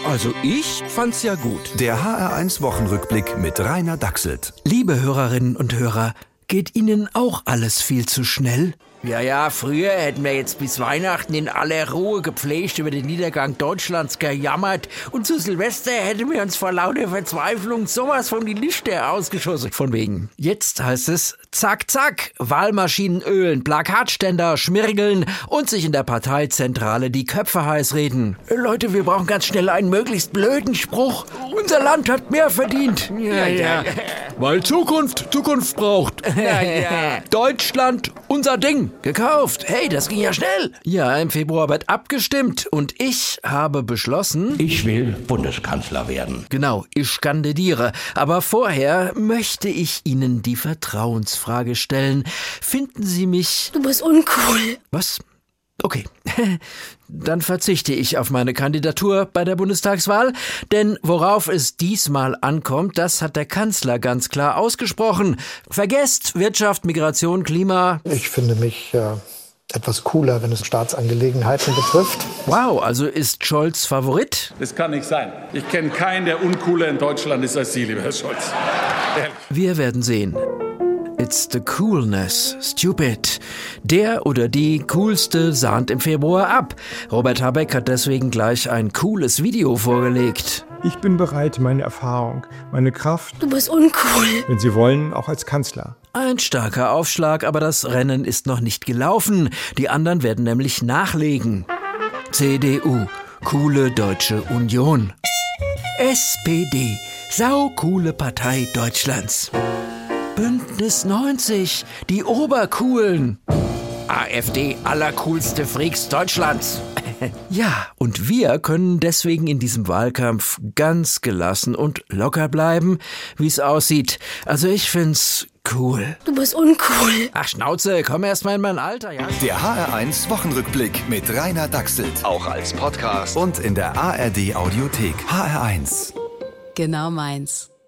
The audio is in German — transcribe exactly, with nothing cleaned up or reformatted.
Also ich fand's ja gut. Der H R eins Wochenrückblick mit Rainer Dachselt. Liebe Hörerinnen und Hörer, geht Ihnen auch alles viel zu schnell? Ja, ja, früher hätten wir jetzt bis Weihnachten in aller Ruhe gepflegt über den Niedergang Deutschlands gejammert und zu Silvester hätten wir uns vor lauter Verzweiflung sowas von die Lichter ausgeschossen. Von wegen. Jetzt heißt es zack, zack, Wahlmaschinen ölen, Plakatständer schmirgeln und sich in der Parteizentrale die Köpfe heiß reden. Leute, wir brauchen ganz schnell einen möglichst blöden Spruch. Unser Land hat mehr verdient. Ja, ja. Weil Zukunft Zukunft braucht. Ja, ja. Deutschland, unser Ding. Gekauft. Hey, das ging ja schnell. Ja, im Februar wird abgestimmt und ich habe beschlossen... Ich will Bundeskanzler werden. Genau, ich kandidiere. Aber vorher möchte ich Ihnen die Vertrauensfrage stellen. Finden Sie mich... Du bist uncool. Was? Okay, dann verzichte ich auf meine Kandidatur bei der Bundestagswahl, denn worauf es diesmal ankommt, das hat der Kanzler ganz klar ausgesprochen. Vergesst Wirtschaft, Migration, Klima. Ich finde mich äh, etwas cooler, wenn es Staatsangelegenheiten betrifft. Wow, also ist Scholz Favorit? Das kann nicht sein. Ich kenne keinen, der uncooler in Deutschland ist als Sie, lieber Herr Scholz. Ehrlich. Wir werden sehen. It's the coolness, stupid. Der oder die coolste sahnt im Februar ab. Robert Habeck hat deswegen gleich ein cooles Video vorgelegt. Ich bin bereit, meine Erfahrung, meine Kraft... Du bist uncool. Wenn Sie wollen, auch als Kanzler. Ein starker Aufschlag, aber das Rennen ist noch nicht gelaufen. Die anderen werden nämlich nachlegen. C D U, coole Deutsche Union. S P D, saucoole Partei Deutschlands. Bündnis neunzig, die Obercoolen. A f D, allercoolste Freaks Deutschlands. Ja, und wir können deswegen in diesem Wahlkampf ganz gelassen und locker bleiben, wie es aussieht. Also ich find's cool. Du bist uncool. Ach Schnauze, komm erst mal in mein Alter, ja? Der H R eins Wochenrückblick mit Rainer Dachselt. Auch als Podcast und in der A R D Audiothek. H R eins. Genau meins.